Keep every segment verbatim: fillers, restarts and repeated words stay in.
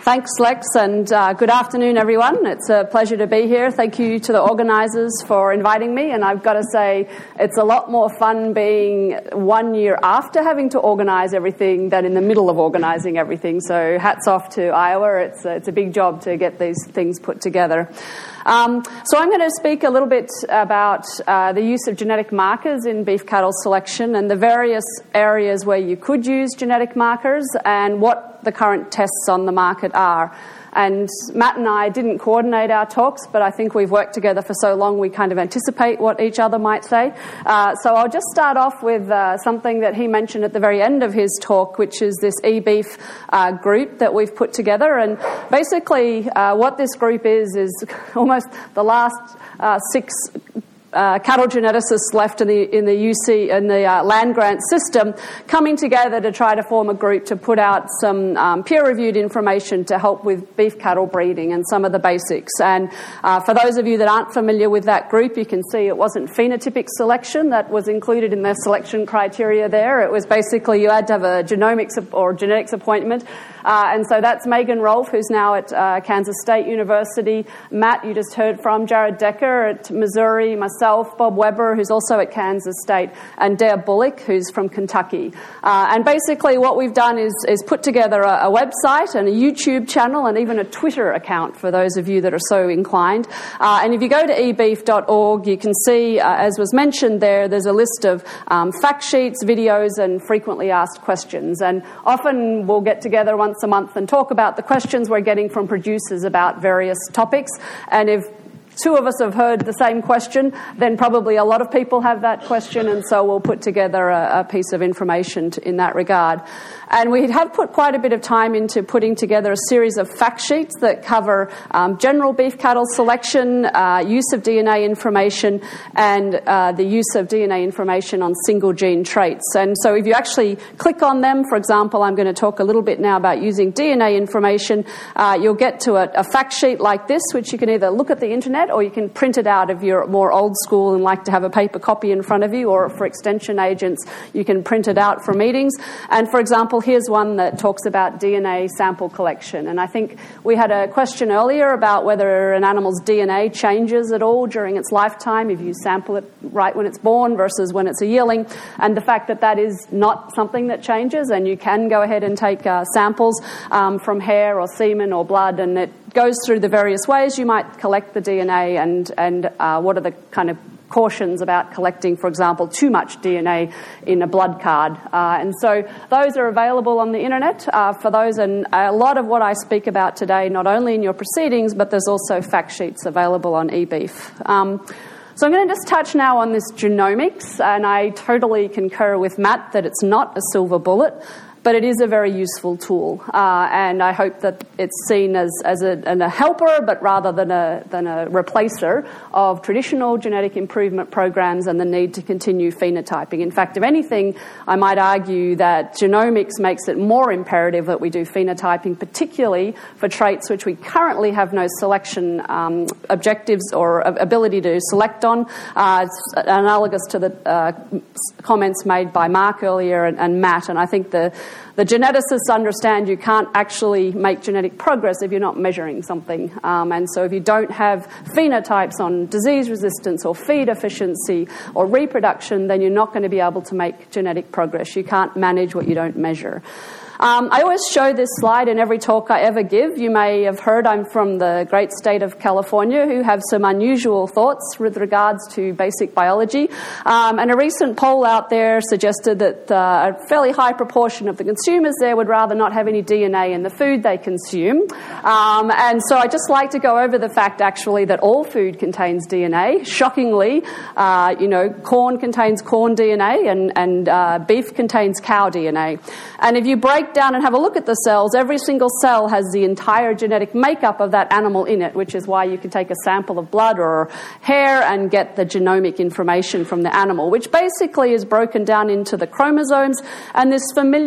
Thanks, Lex, and uh, good afternoon, everyone. It's a pleasure to be here. Thank you to the organisers for inviting me, and I've got to say it's a lot more fun being one year after having to organise everything than in the middle of organising everything. So hats off to Iowa. It's a, it's a big job to get these things put together. Um, so I'm going to speak a little bit about uh, the use of genetic markers in beef cattle selection and the various areas where you could use genetic markers and what the current tests on the market are. And Matt and I didn't coordinate our talks, but I think we've worked together for so long we kind of anticipate what each other might say. Uh, so I'll just start off with uh, something that he mentioned at the very end of his talk, which is this eBeef uh, group that we've put together. And basically uh, what this group is, is almost the last uh, six Uh, cattle geneticists left in the in the U C in the uh, land grant system, coming together to try to form a group to put out some um, peer-reviewed information to help with beef cattle breeding and some of the basics. And uh, for those of you that aren't familiar with that group, you can see it wasn't phenotypic selection that was included in the selection criteria there. It was basically you had to have a genomics or genetics appointment. Uh, and so that's Megan Rolfe, who's now at uh, Kansas State University. Matt, you just heard from. Jared Decker at Missouri. Myself, Bob Weber, who's also at Kansas State. And Deb Bullock, who's from Kentucky. Uh, and basically what we've done is, is put together a, a website and a YouTube channel and even a Twitter account for those of you that are so inclined. Uh, and if you go to e beef dot org, you can see, uh, as was mentioned there, there's a list of um, fact sheets, videos, and frequently asked questions. And often we'll get together once a month and talk about the questions we're getting from producers about various topics. And if two of us have heard the same question, then probably a lot of people have that question, and so we'll put together a, a piece of information to, in that regard. And we have put quite a bit of time into putting together a series of fact sheets that cover um, general beef cattle selection, uh, use of D N A information, and uh, the use of D N A information on single gene traits. And so if you actually click on them, for example, I'm going to talk a little bit now about using D N A information, uh, you'll get to a, a fact sheet like this, which you can either look at the internet or you can print it out if you're more old school and like to have a paper copy in front of you, or for extension agents, you can print it out for meetings. And for example, here's one that talks about D N A sample collection. And I think we had a question earlier about whether an animal's D N A changes at all during its lifetime if you sample it right when it's born versus when it's a yearling. And the fact that that is not something that changes, and you can go ahead and take uh, samples um, from hair or semen or blood, and it goes through the various ways you might collect the D N A and, and uh, what are the kind of cautions about collecting, for example, too much D N A in a blood card. Uh, and so those are available on the internet uh, for those, and a lot of what I speak about today, not only in your proceedings, but there's also fact sheets available on eBeef. Um, So I'm going to just touch now on this genomics, and I totally concur with Matt that it's not a silver bullet, but it is a very useful tool, uh, and I hope that it's seen as, as a, a helper, but rather than a, than a replacer of traditional genetic improvement programs and the need to continue phenotyping. In fact, if anything, I might argue that genomics makes it more imperative that we do phenotyping, particularly for traits which we currently have no selection um, objectives or ability to select on. Uh, it's analogous to the uh, comments made by Mark earlier and, and Matt, and I think the The geneticists understand you can't actually make genetic progress if you're not measuring something. Um, and so if you don't have phenotypes on disease resistance or feed efficiency or reproduction, then you're not going to be able to make genetic progress. You can't manage what you don't measure. Um, I always show this slide in every talk I ever give. You may have heard I'm from the great state of California, who have some unusual thoughts with regards to basic biology. Um, and a recent poll out there suggested that uh, a fairly high proportion of the consumers there would rather not have any D N A in the food they consume. Um, and so I just like to go over the fact, actually, that all food contains D N A. Shockingly, uh, you know, corn contains corn D N A, and, and uh, beef contains cow D N A. And if you break down and have a look at the cells, every single cell has the entire genetic makeup of that animal in it, which is why you can take a sample of blood or hair and get the genomic information from the animal, which basically is broken down into the chromosomes and this familiar double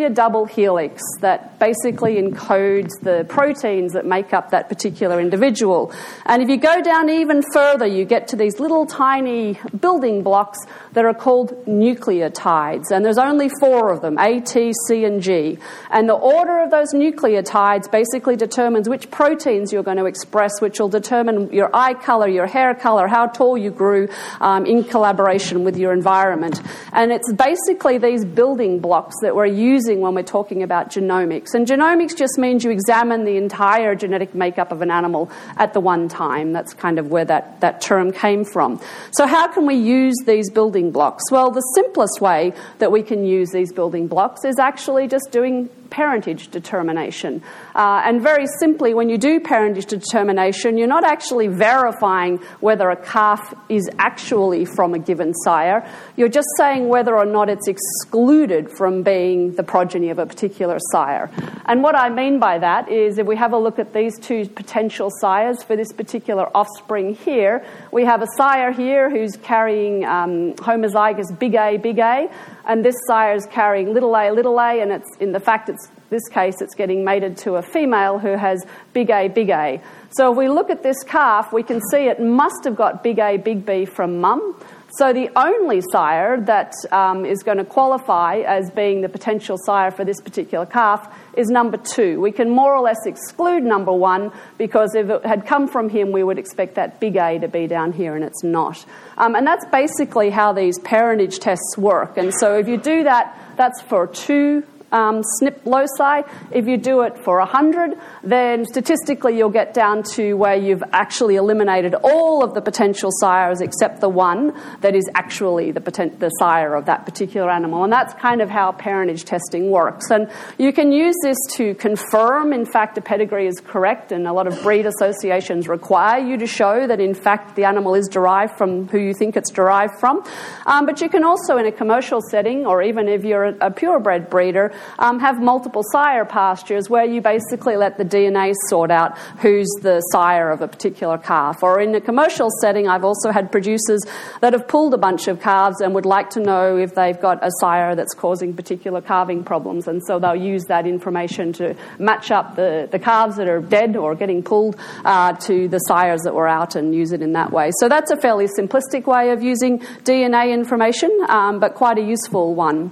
double helix that basically encodes the proteins that make up that particular individual. And if you go down even further, you get to these little tiny building blocks that are called nucleotides. And there's only four of them, A, T, C, and G. And the order of those nucleotides basically determines which proteins you're going to express, which will determine your eye color, your hair color, how tall you grew um, in collaboration with your environment. And it's basically these building blocks that we're using when we're talking about genomics. And genomics just means you examine the entire genetic makeup of an animal at the one time. That's kind of where that, that term came from. So how can we use these building blocks? Well, the simplest way that we can use these building blocks is actually just doing parentage determination. Uh, and very simply, when you do parentage determination, you're not actually verifying whether a calf is actually from a given sire. You're just saying whether or not it's excluded from being the progeny of a particular sire. And what I mean by that is if we have a look at these two potential sires for this particular offspring here, we have a sire here who's carrying um, homozygous big A, big A, and this sire is carrying little a, little a, and it's in the fact it's this case it's getting mated to a female who has big A, big A. So if we look at this calf, we can see it must have got big A, big B from mum. So the only sire that um, is going to qualify as being the potential sire for this particular calf is number two. We can more or less exclude number one because if it had come from him, we would expect that big A to be down here, and it's not. Um, and that's basically how these parentage tests work. And so if you do that, that's for two Um, S N P loci. If you do it for one hundred, then statistically you'll get down to where you've actually eliminated all of the potential sires except the one that is actually the, poten- the sire of that particular animal. And that's kind of how parentage testing works. And you can use this to confirm, in fact, a pedigree is correct, and a lot of breed associations require you to show that, in fact, the animal is derived from who you think it's derived from. Um, but you can also, in a commercial setting, or even if you're a, a purebred breeder, Um, have multiple sire pastures where you basically let the D N A sort out who's the sire of a particular calf. Or in a commercial setting, I've also had producers that have pulled a bunch of calves and would like to know if they've got a sire that's causing particular calving problems, and so they'll use that information to match up the, the calves that are dead or getting pulled uh, to the sires that were out and use it in that way. So that's a fairly simplistic way of using D N A information, um, but quite a useful one.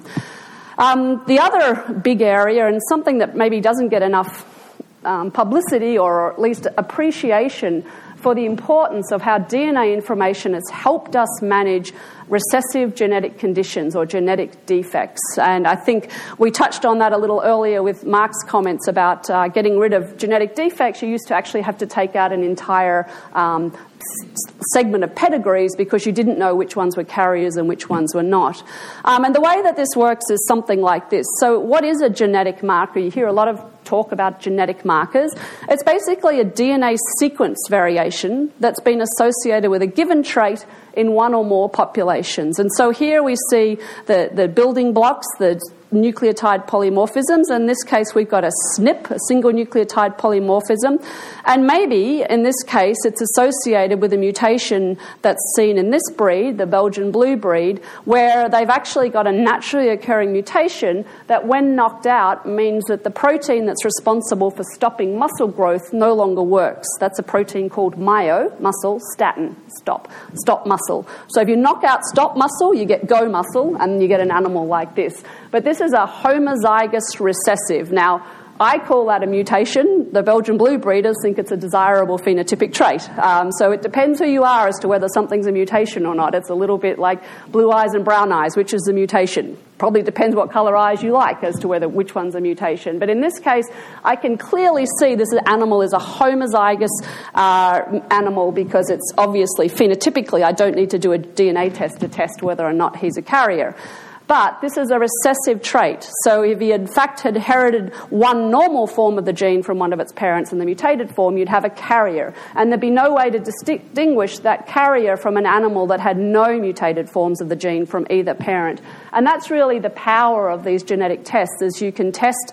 Um, the other big area, and something that maybe doesn't get enough um, publicity or at least appreciation for the importance of how D N A information has helped us manage recessive genetic conditions or genetic defects. And I think we touched on that a little earlier with Mark's comments about uh, getting rid of genetic defects. You used to actually have to take out an entire um, segment of pedigrees because you didn't know which ones were carriers and which ones were not. Um, and the way that this works is something like this. So what is a genetic marker? You hear a lot of talk about genetic markers. It's basically a D N A sequence variation that's been associated with a given trait in one or more populations. And so here we see the, the building blocks, the nucleotide polymorphisms. In this case, we've got a S N P, a single nucleotide polymorphism. And maybe, in this case, it's associated with a mutation that's seen in this breed, the Belgian blue breed, where they've actually got a naturally occurring mutation that, when knocked out, means that the protein that's responsible for stopping muscle growth no longer works. That's a protein called myo, muscle, statin, stop, stop muscle. So if you knock out stop muscle, you get go muscle, and you get an animal like this. But this is a homozygous recessive. Now, I call that a mutation. The Belgian blue breeders think it's a desirable phenotypic trait. Um, so it depends who you are as to whether something's a mutation or not. It's a little bit like blue eyes and brown eyes, which is the mutation. Probably depends what colour eyes you like as to whether which one's a mutation. But in this case, I can clearly see this animal is a homozygous uh, animal because it's obviously phenotypically, I don't need to do a D N A test to test whether or not he's a carrier. But this is a recessive trait. So if he in fact had inherited one normal form of the gene from one of its parents in the mutated form, you'd have a carrier. And there'd be no way to distinguish that carrier from an animal that had no mutated forms of the gene from either parent. And that's really the power of these genetic tests, is you can test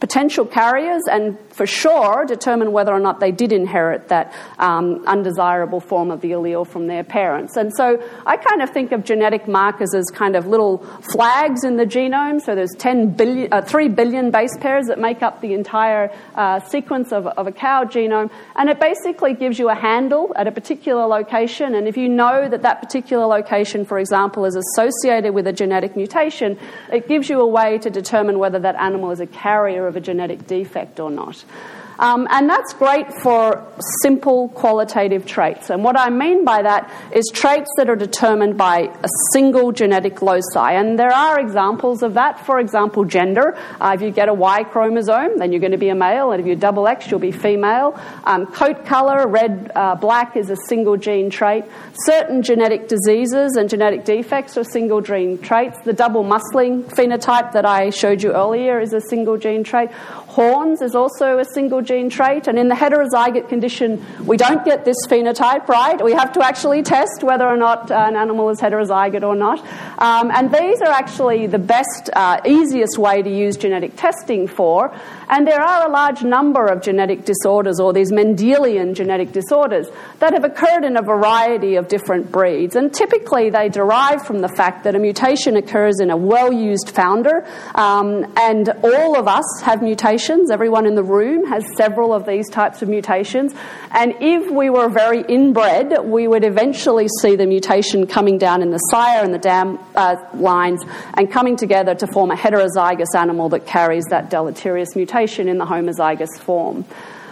potential carriers and for sure determine whether or not they did inherit that um, undesirable form of the allele from their parents. And so I kind of think of genetic markers as kind of little flags in the genome. So there's ten billion, uh, three billion base pairs that make up the entire uh, sequence of, of a cow genome, and it basically gives you a handle at a particular location, and if you know that that particular location, for example, is associated with a genetic mutation, it gives you a way to determine whether that animal is a carrier of a genetic defect or not. Um, and that's great for simple qualitative traits. And what I mean by that is traits that are determined by a single genetic loci. And there are examples of that. For example, gender. Uh, if you get a Y chromosome, then you're going to be a male. And if you double X, you'll be female. Um, coat color, red, uh, black is a single gene trait. Certain genetic diseases and genetic defects are single gene traits. The double muscling phenotype that I showed you earlier is a single gene trait. Horns is also a single gene trait, and in the heterozygote condition, we don't get this phenotype, right? We have to actually test whether or not uh, an animal is heterozygote or not. Um, and these are actually the best, uh, easiest way to use genetic testing for. And there are a large number of genetic disorders, or these Mendelian genetic disorders, that have occurred in a variety of different breeds. And typically they derive from the fact that a mutation occurs in a well-used founder, um, and all of us have mutations. Everyone in the room has several of these types of mutations. And if we were very inbred, we would eventually see the mutation coming down in the sire and the dam uh, lines and coming together to form a heterozygous animal that carries that deleterious mutation in the homozygous form.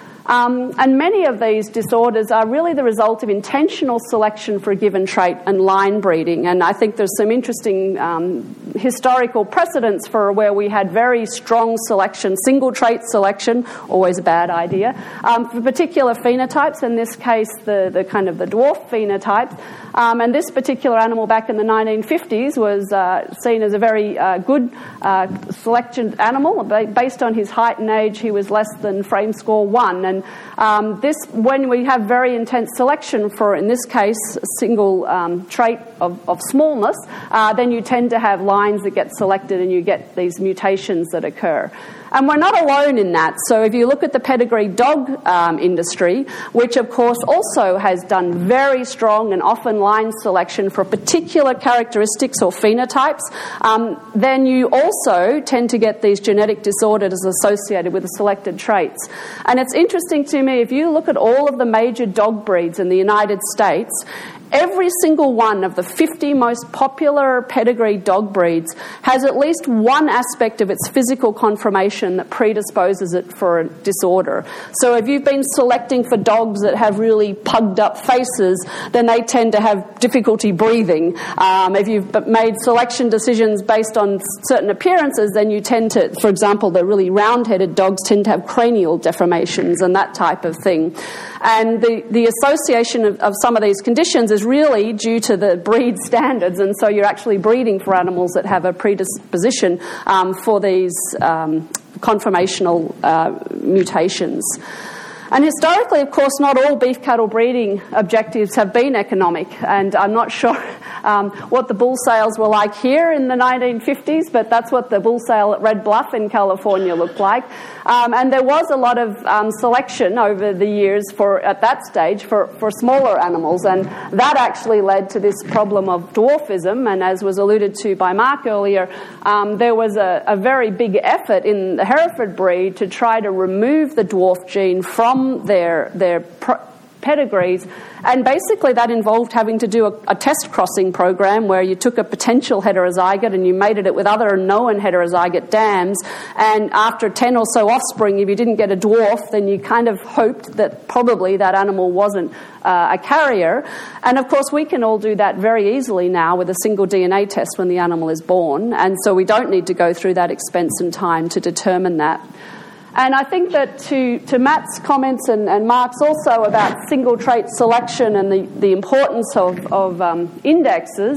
Um, and many of these disorders are really the result of intentional selection for a given trait and line breeding. And I think there's some interesting um, historical precedents for where we had very strong selection, single trait selection, always a bad idea, um, for particular phenotypes, in this case the, the kind of the dwarf phenotype. Um, and this particular animal back in the nineteen fifties was uh, seen as a very uh, good uh, selection animal. Based on his height and age, he was less than frame score one. And um, this, when we have very intense selection for, in this case, a single um, trait of, of smallness, uh, then you tend to have lines that get selected and you get these mutations that occur. And we're not alone in that. So if you look at the pedigree dog um, industry, which of course also has done very strong and often line selection for particular characteristics or phenotypes, um, then you also tend to get these genetic disorders associated with the selected traits. And it's interesting to me, if you look at all of the major dog breeds in the United States, every single one of the fifty most popular pedigree dog breeds has at least one aspect of its physical conformation that predisposes it for a disorder. So if you've been selecting for dogs that have really pugged up faces, then they tend to have difficulty breathing. Um, if you've made selection decisions based on certain appearances, then you tend to, for example, the really round-headed dogs tend to have cranial deformations and that type of thing. And the, the association of, of some of these conditions is really due to the breed standards, and so you're actually breeding for animals that have a predisposition um, for these um, conformational uh, mutations. And historically, of course, not all beef cattle breeding objectives have been economic, and I'm not sure um, what the bull sales were like here in the nineteen fifties, but that's what the bull sale at Red Bluff in California looked like. Um, and there was a lot of um, selection over the years for, at that stage, for, for smaller animals, and that actually led to this problem of dwarfism. And as was alluded to by Mark earlier, um, there was a, a very big effort in the Hereford breed to try to remove the dwarf gene from their their pr- pedigrees, and basically that involved having to do a, a test crossing program where you took a potential heterozygote and you mated it with other known heterozygote dams, and after ten or so offspring, if you didn't get a dwarf, then you kind of hoped that probably that animal wasn't uh, a carrier. And of course we can all do that very easily now with a single D N A test when the animal is born, and so we don't need to go through that expense and time to determine that. And I think that to, to Matt's comments and, and Mark's also about single trait selection and the, the importance of, of um, indexes,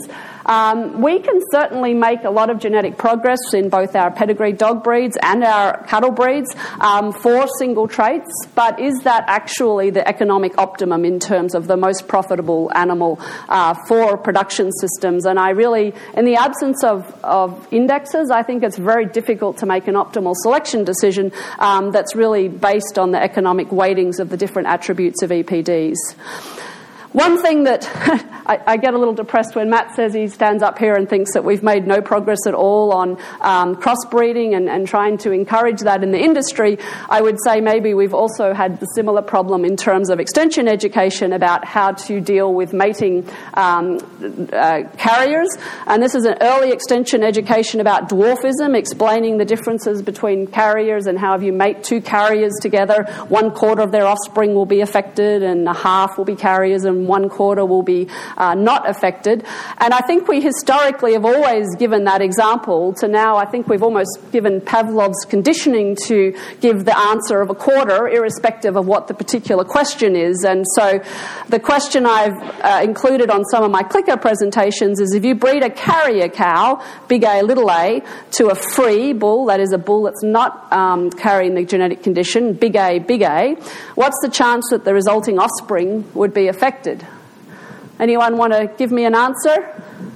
Um, we can certainly make a lot of genetic progress in both our pedigree dog breeds and our cattle breeds um, for single traits, but is that actually the economic optimum in terms of the most profitable animal uh, for production systems? And I really, in the absence of, of indexes, I think it's very difficult to make an optimal selection decision um, that's really based on the economic weightings of the different attributes of E P Ds. One thing that I, I get a little depressed when Matt says he stands up here and thinks that we've made no progress at all on um, crossbreeding and, and trying to encourage that in the industry. I would say maybe we've also had the similar problem in terms of extension education about how to deal with mating um, uh, carriers. And this is an early extension education about dwarfism, explaining the differences between carriers and how if you mate two carriers together, one quarter of their offspring will be affected and a half will be carriers and one quarter will be uh, not affected. And I think we historically have always given that example to now I think we've almost given Pavlov's conditioning to give the answer of a quarter irrespective of what the particular question is. And so the question I've uh, included on some of my clicker presentations is if you breed a carrier cow, big A, little a, to a free bull, that is a bull that's not um, carrying the genetic condition, big A, big A, what's the chance that the resulting offspring would be affected? Anyone want to give me an answer?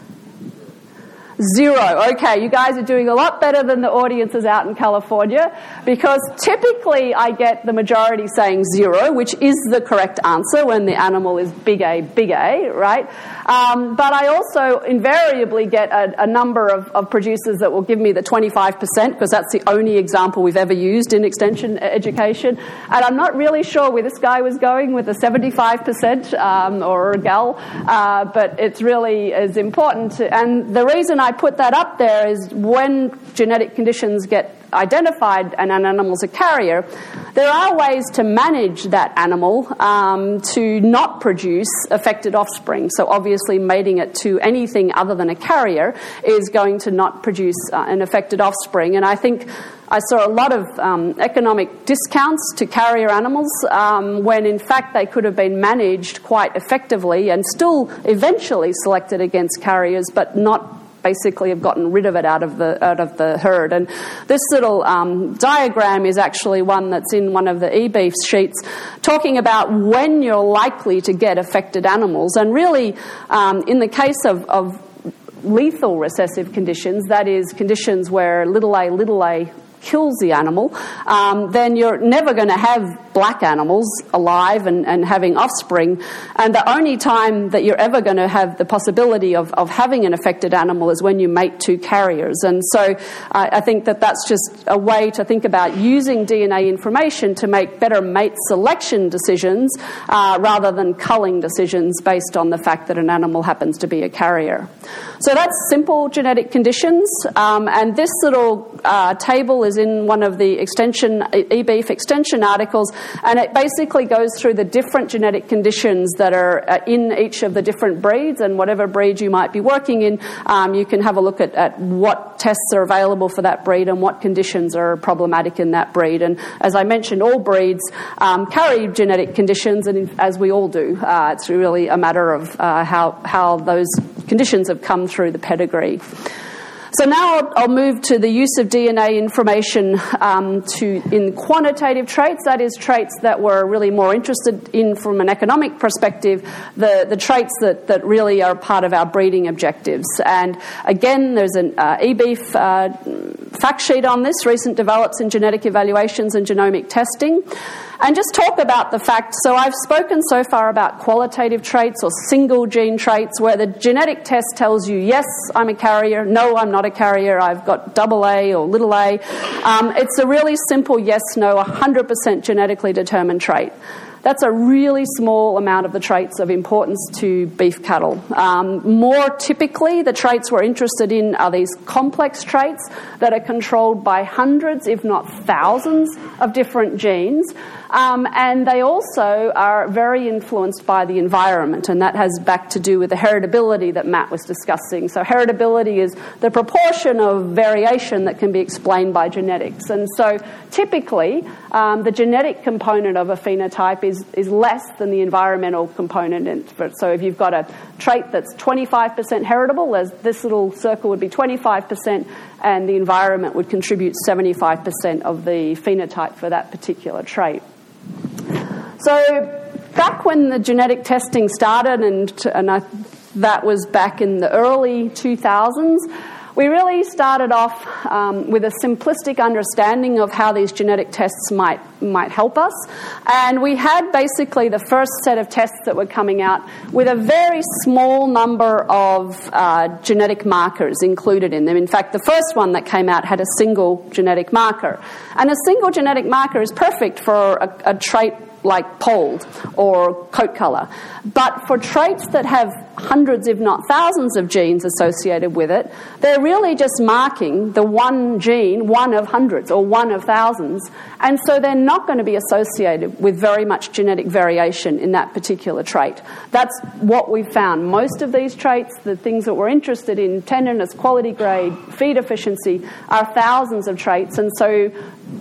Zero. Okay, you guys are doing a lot better than the audiences out in California, because typically I get the majority saying zero, which is the correct answer when the animal is big A, big A, right? Um, but I also invariably get a, a number of, of producers that will give me the twenty-five percent, because that's the only example we've ever used in extension education. And I'm not really sure where this guy was going with the seventy-five percent um, or a gal, uh, but it's really is important to, and the reason I I put that up there is when genetic conditions get identified and an animal's a carrier, there are ways to manage that animal um, to not produce affected offspring. So obviously mating it to anything other than a carrier is going to not produce uh, an affected offspring. And I think I saw a lot of um, economic discounts to carrier animals um, when in fact they could have been managed quite effectively and still eventually selected against carriers, but not basically have gotten rid of it out of the out of the herd. And this little um, diagram is actually one that's in one of the e-beef sheets talking about when you're likely to get affected animals. And really, um, in the case of, of lethal recessive conditions, that is conditions where little a, little a kills the animal, um, then you're never going to have black animals alive and, and having offspring. And the only time that you're ever going to have the possibility of, of having an affected animal is when you mate two carriers. And so uh, I think that that's just a way to think about using D N A information to make better mate selection decisions uh, rather than culling decisions based on the fact that an animal happens to be a carrier. So that's simple genetic conditions. Um, and this little uh, table is in one of the extension e-beef extension articles, and it basically goes through the different genetic conditions that are uh, in each of the different breeds, and whatever breed you might be working in, um, you can have a look at, at what tests are available for that breed and what conditions are problematic in that breed. And as I mentioned, all breeds um, carry genetic conditions, and as we all do, uh, it's really a matter of uh, how, how those conditions have come through the pedigree. So now I'll, I'll move to the use of D N A information um, to in quantitative traits, that is traits that we're really more interested in from an economic perspective, the, the traits that, that really are part of our breeding objectives. And again, there's an uh, e-beef uh, fact sheet on this, recent develops in genetic evaluations and genomic testing. And just talk about the fact, so I've spoken so far about qualitative traits or single gene traits where the genetic test tells you, yes, I'm a carrier, no, I'm not a carrier, I've got double A or little a. Um, it's a really simple yes, no, one hundred percent genetically determined trait. That's a really small amount of the traits of importance to beef cattle. Um, more typically, the traits we're interested in are these complex traits that are controlled by hundreds, if not thousands, of different genes. Um, and they also are very influenced by the environment, and that has back to do with the heritability that Matt was discussing. So heritability is the proportion of variation that can be explained by genetics. And so typically, um, the genetic component of a phenotype is, is less than the environmental component. So if you've got a trait that's twenty-five percent heritable, this little circle would be twenty-five percent, and the environment would contribute seventy-five percent of the phenotype for that particular trait. So back when the genetic testing started, and, and I, that was back in the early two thousands, we really started off um, with a simplistic understanding of how these genetic tests might might help us. And we had basically the first set of tests that were coming out with a very small number of uh, genetic markers included in them. In fact, the first one that came out had a single genetic marker. And a single genetic marker is perfect for a, a trait like polled or coat colour. But for traits that have hundreds, if not thousands, of genes associated with it, they're really just marking the one gene, one of hundreds or one of thousands, and so they're not going to be associated with very much genetic variation in that particular trait. That's what we've found. Most of these traits, the things that we're interested in, tenderness, quality grade, feed efficiency, are thousands of traits, and so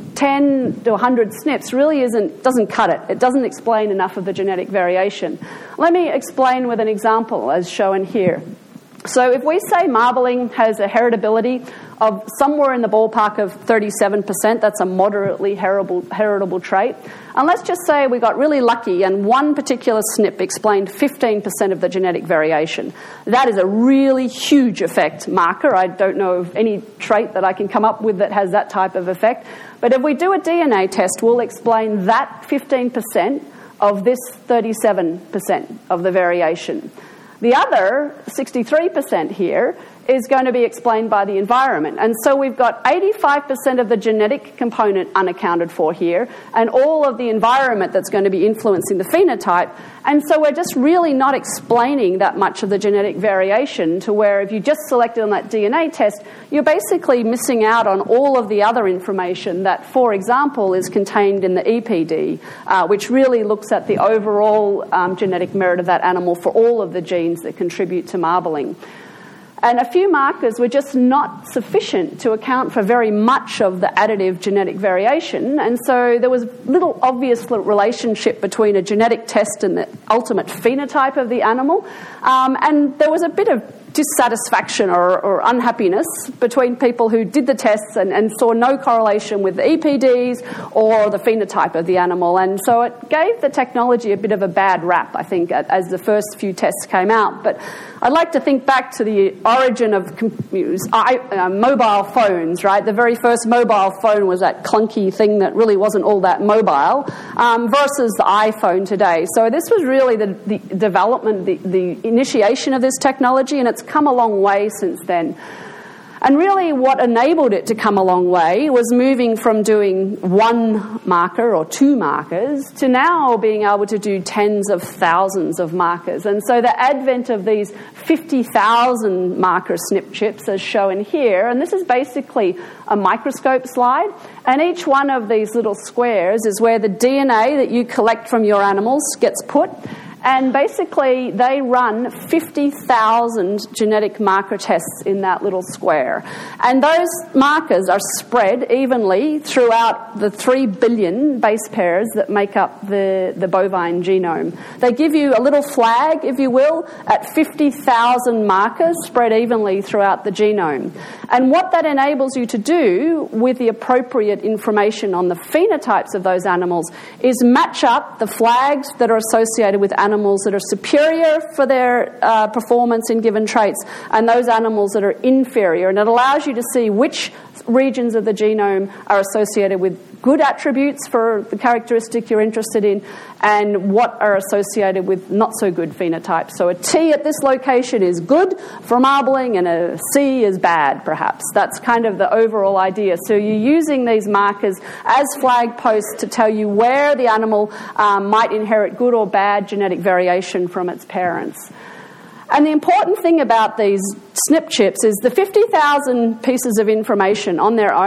ten to one hundred S N Ps really isn't doesn't cut it. It doesn't explain enough of the genetic variation. Let me explain with an example as shown here. So if we say marbling has a heritability of somewhere in the ballpark of thirty-seven percent, that's a moderately heritable, heritable trait. And let's just say we got really lucky and one particular S N P explained fifteen percent of the genetic variation. That is a really huge effect marker. I don't know of any trait that I can come up with that has that type of effect. But if we do a D N A test, we'll explain that fifteen percent of this thirty-seven percent of the variation. The other sixty-three percent here is going to be explained by the environment. And so we've got eighty-five percent of the genetic component unaccounted for here, and all of the environment that's going to be influencing the phenotype. And so we're just really not explaining that much of the genetic variation, to where if you just selected on that D N A test, you're basically missing out on all of the other information that, for example, is contained in the E P D, uh, which really looks at the overall um, genetic merit of that animal for all of the genes that contribute to marbling. And a few markers were just not sufficient to account for very much of the additive genetic variation. And so there was little obvious relationship between a genetic test and the ultimate phenotype of the animal. Um, and there was a bit of dissatisfaction or, or unhappiness between people who did the tests and, and saw no correlation with the E P Ds or the phenotype of the animal. And so it gave the technology a bit of a bad rap, I think, as the first few tests came out. But I'd like to think back to the origin of uh, mobile phones, right? The very first mobile phone was that clunky thing that really wasn't all that mobile, um, versus the iPhone today. So this was really the, the development, the, the initiation of this technology, and it's come a long way since then. And really what enabled it to come a long way was moving from doing one marker or two markers to now being able to do tens of thousands of markers. And so the advent of these fifty thousand marker S N P chips as shown here, and this is basically a microscope slide, and each one of these little squares is where the D N A that you collect from your animals gets put. And basically, they run fifty thousand genetic marker tests in that little square. And those markers are spread evenly throughout the three billion base pairs that make up the, the bovine genome. They give you a little flag, if you will, at fifty thousand markers spread evenly throughout the genome. And what that enables you to do with the appropriate information on the phenotypes of those animals is match up the flags that are associated with animals animals that are superior for their uh, performance in given traits and those animals that are inferior. And it allows you to see which regions of the genome are associated with good attributes for the characteristic you're interested in and what are associated with not so good phenotypes. So a T at this location is good for marbling and a C is bad, perhaps. That's kind of the overall idea. So you're using these markers as flag posts to tell you where the animal um, might inherit good or bad genetic variation from its parents. And the important thing about these S N P chips is the fifty thousand pieces of information on their own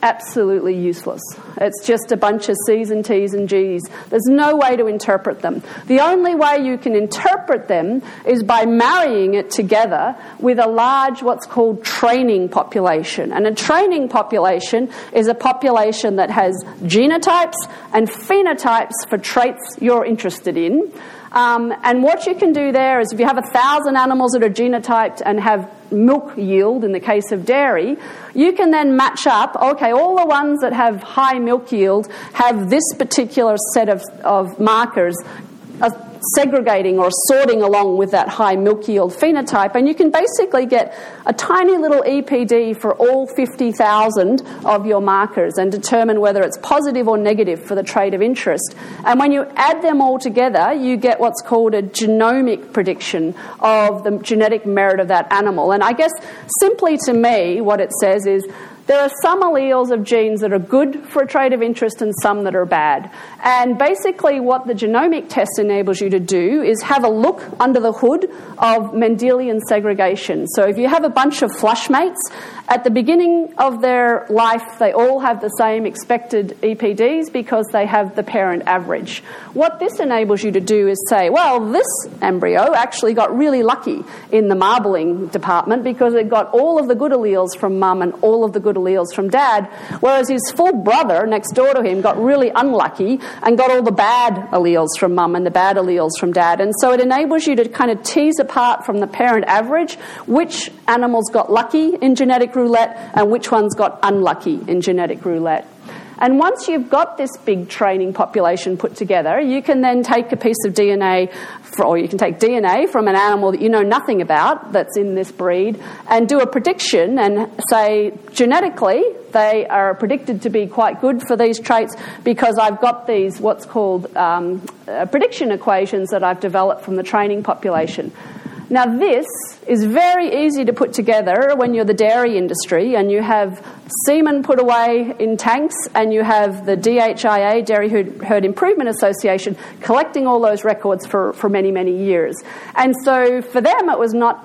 absolutely useless. It's just a bunch of C's and T's and G's. There's no way to interpret them. The only way you can interpret them is by marrying it together with a large, what's called training population. And a training population is a population that has genotypes and phenotypes for traits you're interested in. Um, and what you can do there is if you have a thousand animals that are genotyped and have milk yield, in the case of dairy, you can then match up, okay, all the ones that have high milk yield have this particular set of, of markers uh, segregating or sorting along with that high milk yield phenotype, and you can basically get a tiny little E P D for all fifty thousand of your markers and determine whether it's positive or negative for the trait of interest. And when you add them all together, you get what's called a genomic prediction of the genetic merit of that animal. And I guess simply to me, what it says is there are some alleles of genes that are good for a trait of interest and some that are bad. And basically what the genomic test enables you to do is have a look under the hood of Mendelian segregation. So if you have a bunch of flushmates, at the beginning of their life, they all have the same expected E P Ds because they have the parent average. What this enables you to do is say, well, this embryo actually got really lucky in the marbling department because it got all of the good alleles from mum and all of the good alleles from dad, whereas his full brother next door to him got really unlucky and got all the bad alleles from mum and the bad alleles from dad. And so it enables you to kind of tease apart from the parent average which animals got lucky in genetic roulette and which ones got unlucky in genetic roulette. And once you've got this big training population put together, you can then take a piece of D N A, for, or you can take D N A from an animal that you know nothing about that's in this breed and do a prediction and say genetically they are predicted to be quite good for these traits because I've got these what's called um, uh, prediction equations that I've developed from the training population. Now this is very easy to put together when you're the dairy industry and you have semen put away in tanks and you have the D H I A, Dairy Herd Improvement Association, collecting all those records for, for many, many years. And so for them it was not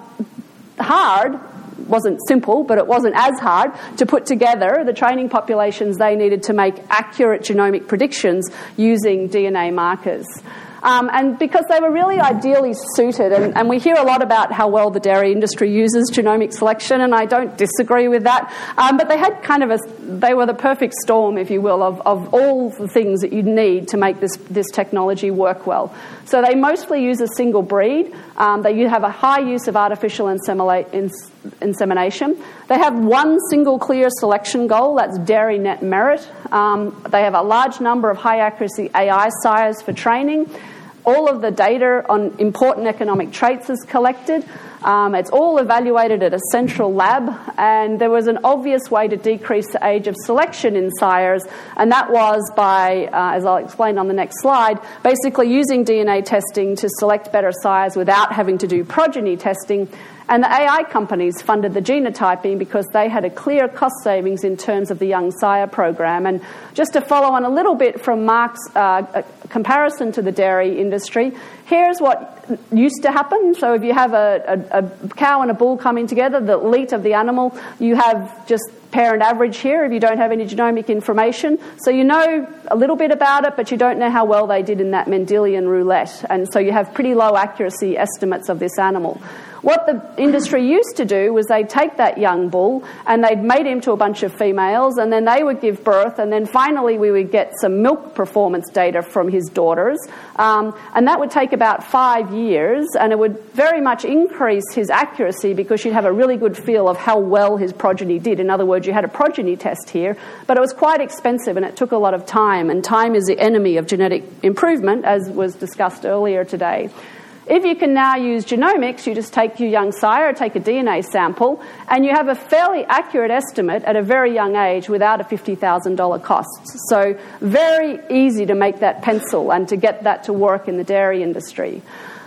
hard, wasn't simple, but it wasn't as hard to put together the training populations they needed to make accurate genomic predictions using D N A markers. Um, and because they were really ideally suited, and, and we hear a lot about how well the dairy industry uses genomic selection, and I don't disagree with that, um, but they had kind of a, they were the perfect storm, if you will, of, of all the things that you'd need to make this, this technology work well. So they mostly use a single breed. Um, they have a high use of artificial insemina- ins- insemination. They have one single clear selection goal, that's dairy net merit. Um, they have a large number of high accuracy A I sires for training. All of the data on important economic traits is collected. Um, it's all evaluated at a central lab, and there was an obvious way to decrease the age of selection in sires, and that was by, uh, as I'll explain on the next slide, basically using D N A testing to select better sires without having to do progeny testing. And the A I companies funded the genotyping because they had a clear cost savings in terms of the Young Sire program. And just to follow on a little bit from Mark's uh, comparison to the dairy industry, here's what used to happen. So if you have a, a, a cow and a bull coming together, the elite of the animal, you have just parent average here if you don't have any genomic information. So you know a little bit about it, but you don't know how well they did in that Mendelian roulette. And so you have pretty low accuracy estimates of this animal. What the industry used to do was they'd take that young bull and they'd mate him to a bunch of females, and then they would give birth, and then finally we would get some milk performance data from his daughters. Um, and that would take about five years, and it would very much increase his accuracy because you'd have a really good feel of how well his progeny did. In other words, you had a progeny test here, but it was quite expensive and it took a lot of time, and time is the enemy of genetic improvement, as was discussed earlier today. If you can now use genomics, you just take your young sire, take a D N A sample, and you have a fairly accurate estimate at a very young age without a fifty thousand dollars cost. So very easy to make that pencil and to get that to work in the dairy industry.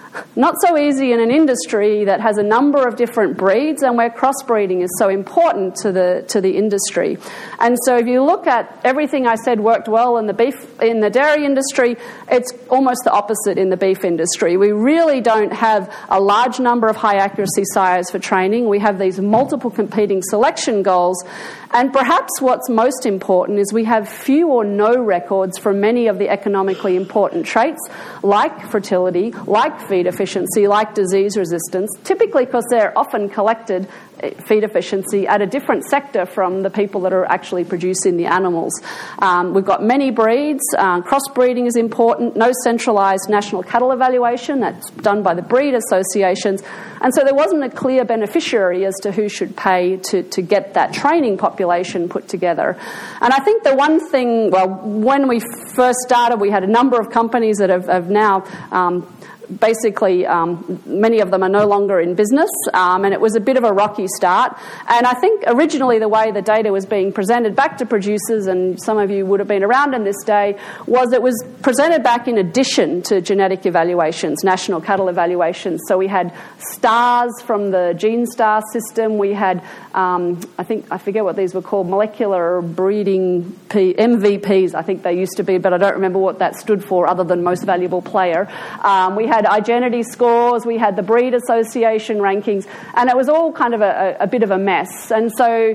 Not so easy in an industry that has a number of different breeds and where crossbreeding is so important to the to the industry. And so if you look at everything I said worked well in the beef in the dairy industry, it's almost the opposite in the beef industry. We really don't have a large number of high accuracy sires for training. We have these multiple competing selection goals. And perhaps what's most important is we have few or no records for many of the economically important traits like fertility, like feed efficiency, like disease resistance, typically because they're often collected, feed efficiency, at a different sector from the people that are actually producing the animals. Um, we've got many breeds. Uh, crossbreeding is important. No centralised national cattle evaluation. That's done by the breed associations. And so there wasn't a clear beneficiary as to who should pay to, to get that training population put together. And I think the one thing, well, when we first started, we had a number of companies that have, have now um, basically um, many of them are no longer in business, um, and it was a bit of a rocky start. And I think originally the way the data was being presented back to producers, and some of you would have been around in this day, was it was presented back in addition to genetic evaluations, national cattle evaluations. So we had stars from the GeneStar system. We had, um, I think, I forget what these were called, molecular breeding P, M V Ps, I think they used to be, but I don't remember what that stood for other than most valuable player. Um, we had Igenity scores, we had the breed association rankings, and it was all kind of a, a, a bit of a mess. And so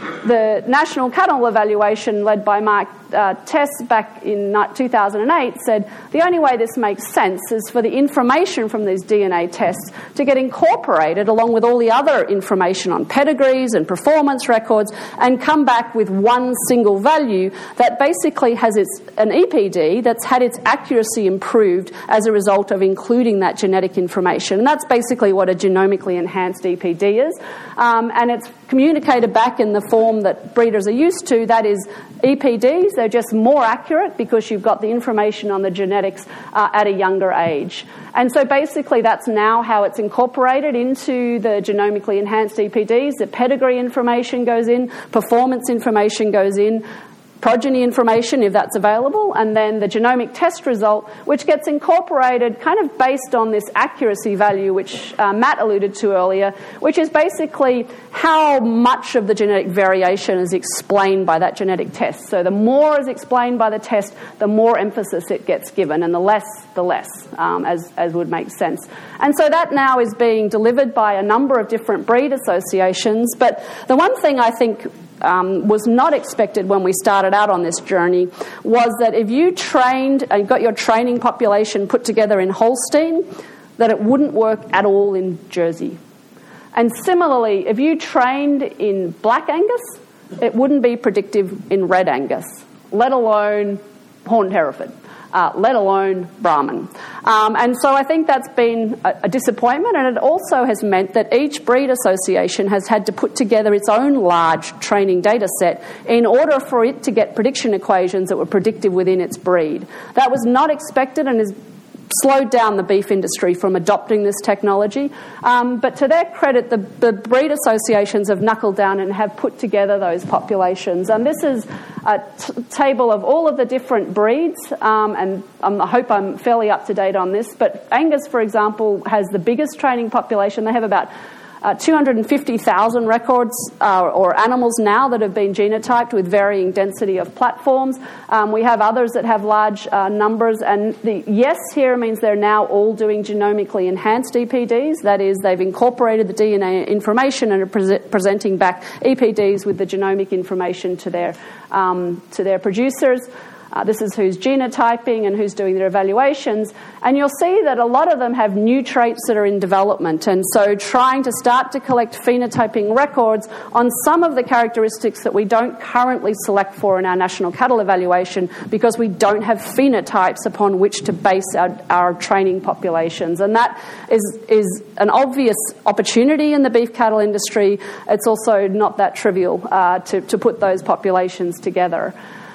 the national cattle evaluation led by Mark uh, Tess back in two thousand eight said the only way this makes sense is for the information from these D N A tests to get incorporated along with all the other information on pedigrees and performance records and come back with one single value that basically has its an E P D that's had its accuracy improved as a result of including that genetic information. And that's basically what a genomically enhanced E P D is. Um, and it's communicated back in the form that breeders are used to, that is E P Ds. They're just more accurate because you've got the information on the genetics uh, at a younger age. And so basically that's now how it's incorporated into the genomically enhanced E P Ds. The pedigree information goes in, performance information goes in, progeny information if that's available, and then the genomic test result, which gets incorporated kind of based on this accuracy value which uh, Matt alluded to earlier, which is basically how much of the genetic variation is explained by that genetic test. So the more is explained by the test, the more emphasis it gets given, and the less, the less, um, as, as would make sense. And so that now is being delivered by a number of different breed associations, but the one thing I think Um, was not expected when we started out on this journey was that if you trained and got your training population put together in Holstein, that it wouldn't work at all in Jersey. And similarly, if you trained in Black Angus, it wouldn't be predictive in Red Angus, let alone Horned Hereford. Uh, let alone Brahman. Um, and so I think that's been a, a disappointment, and it also has meant that each breed association has had to put together its own large training data set in order for it to get prediction equations that were predictive within its breed. That was not expected and is slowed down the beef industry from adopting this technology. Um, but to their credit, the, the breed associations have knuckled down and have put together those populations. And this is a t- table of all of the different breeds, um, and um, I hope I'm fairly up to date on this. But Angus, for example, has the biggest training population. They have about Uh, two hundred fifty thousand records uh, or animals now that have been genotyped with varying density of platforms. Um, we have others that have large uh, numbers, and the yes here means they're now all doing genomically enhanced E P Ds. That is, they've incorporated the D N A information and are pre- presenting back E P Ds with the genomic information to their um, to their producers. Uh, this is who's genotyping and who's doing their evaluations. And you'll see that a lot of them have new traits that are in development. And so trying to start to collect phenotyping records on some of the characteristics that we don't currently select for in our national cattle evaluation because we don't have phenotypes upon which to base our, our training populations. And that is, is an obvious opportunity in the beef cattle industry. It's also not that trivial uh, to, to put those populations together.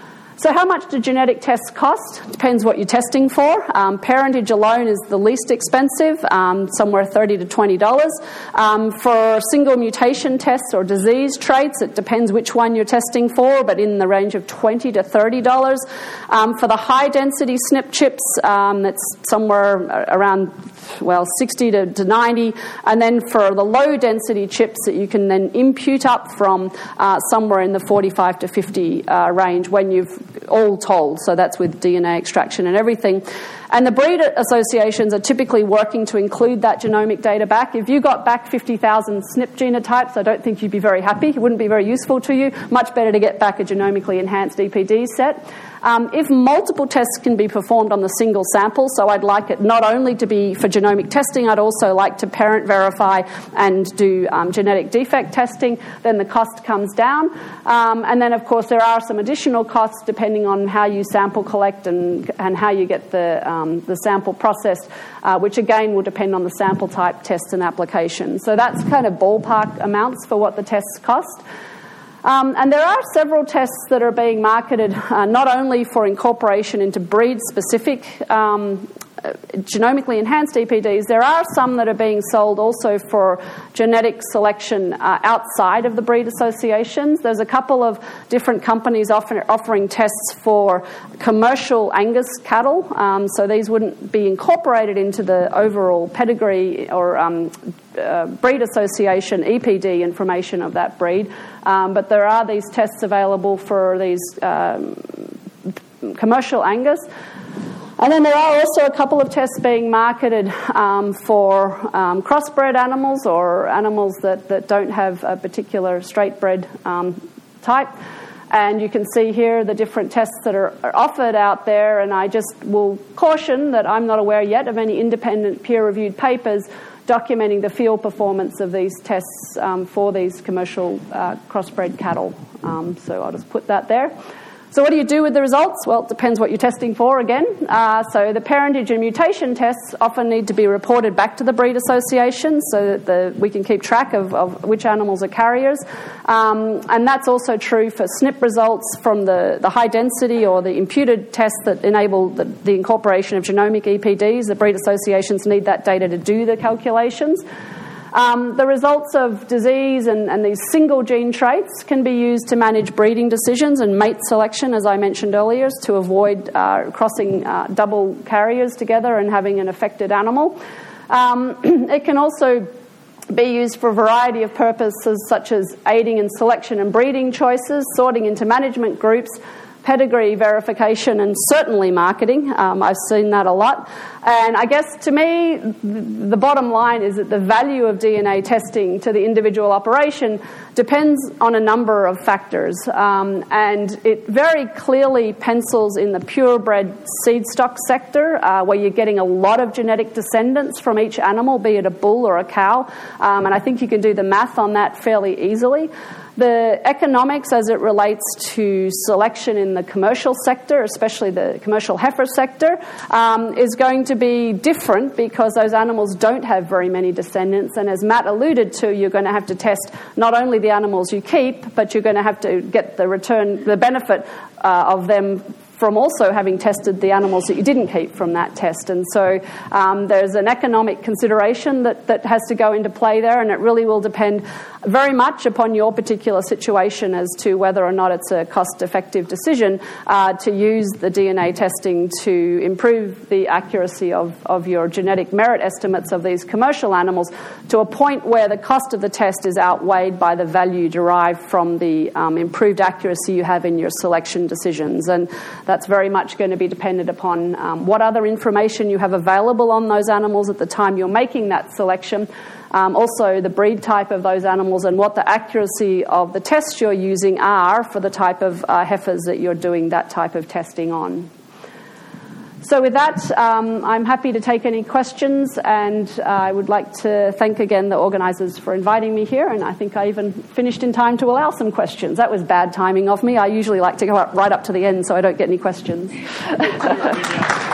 So how much do genetic tests cost? Depends what you're testing for. Um, parentage alone is the least expensive, um, somewhere thirty to twenty dollars. Um, for single mutation tests or disease traits, it depends which one you're testing for, but in the range of twenty to thirty dollars. Um, for the high-density S N P chips, um, that's somewhere around, well, sixty to ninety. And then for the low-density chips that you can then impute up from, uh, somewhere in the forty-five to fifty uh, range when you've all told. So that's with D N A extraction and everything. And the breed associations are typically working to include that genomic data back. If you got back fifty thousand S N P genotypes, I don't think you'd be very happy. It wouldn't be very useful to you. Much better to get back a genomically enhanced E P D set. Um, if multiple tests can be performed on the single sample, so I'd like it not only to be for genomic testing, I'd also like to parent verify and do um, genetic defect testing, then the cost comes down. Um, and then, of course, there are some additional costs depending on how you sample collect and, and how you get the, um, the sample processed, uh, which again will depend on the sample type, test and application. So that's kind of ballpark amounts for what the tests cost. Um, and there are several tests that are being marketed uh, not only for incorporation into breed-specific um, uh, genomically enhanced E P Ds, there are some that are being sold also for genetic selection uh, outside of the breed associations. There's a couple of different companies offer, offering tests for commercial Angus cattle, um, so these wouldn't be incorporated into the overall pedigree or um, uh, breed association E P D information of that breed. Um, but there are these tests available for these um, commercial Angus. And then there are also a couple of tests being marketed um, for um, crossbred animals or animals that, that don't have a particular straight bred um, type. And you can see here the different tests that are, are offered out there. And I just will caution that I'm not aware yet of any independent peer-reviewed papers documenting the field performance of these tests um, for these commercial uh, crossbred cattle. Um, so I'll just put that there. So what do you do with the results? Well, it depends what you're testing for again. Uh, so the parentage and mutation tests often need to be reported back to the breed association so that the, we can keep track of, of which animals are carriers. Um, and that's also true for S N P results from the, the high density or the imputed tests that enable the, the incorporation of genomic E P Ds. The breed associations need that data to do the calculations. Um, the results of disease and, and these single gene traits can be used to manage breeding decisions and mate selection, as I mentioned earlier, to avoid uh, crossing uh, double carriers together and having an affected animal. Um, it can also be used for a variety of purposes, such as aiding in selection and breeding choices, sorting into management groups, pedigree verification, and certainly marketing. Um, I've seen that a lot. And I guess to me, the bottom line is that the value of D N A testing to the individual operation depends on a number of factors. Um, and it very clearly pencils in the purebred seed stock sector, uh, where you're getting a lot of genetic descendants from each animal, be it a bull or a cow. Um, and I think you can do the math on that fairly easily. The economics as it relates to selection in the commercial sector, especially the commercial heifer sector, um, is going to be different because those animals don't have very many descendants. And as Matt alluded to, you're going to have to test not only the animals you keep, but you're going to have to get the return, the benefit uh, of them from also having tested the animals that you didn't keep from that test. And so um, there's an economic consideration that, that has to go into play there, and it really will depend very much upon your particular situation as to whether or not it's a cost-effective decision uh, to use the D N A testing to improve the accuracy of, of your genetic merit estimates of these commercial animals to a point where the cost of the test is outweighed by the value derived from the um, improved accuracy you have in your selection decisions. And that's very much going to be dependent upon um, what other information you have available on those animals at the time you're making that selection. Um, also, the breed type of those animals and what the accuracy of the tests you're using are for the type of uh, heifers that you're doing that type of testing on. So with that, um, I'm happy to take any questions, and uh, I would like to thank again the organisers for inviting me here, and I think I even finished in time to allow some questions. That was bad timing of me. I usually like to go up, right up to the end so I don't get any questions.